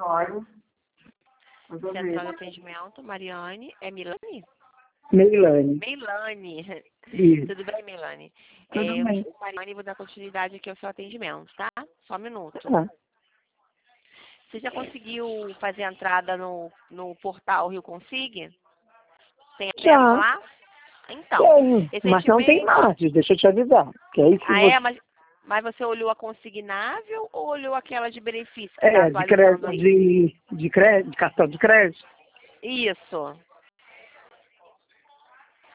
Olha, vou ver. Central de Atendimento, Mariane. É Milane? Meilane. Meilane. Isso. Tudo bem, Meilane? Tudo bem. Mariane, vou dar continuidade aqui ao seu atendimento, tá? Só um minuto. Tá. Você já conseguiu fazer a entrada no portal Rio Consig? Tem acesso Já. lá? Então, Tenho, mas não tem recentemente... margem, deixa eu te avisar. Que aí se Ah, você... é? Mas você olhou a consignável ou olhou aquela de benefício que está de crédito, atualizando aí? de cartão de crédito. Isso.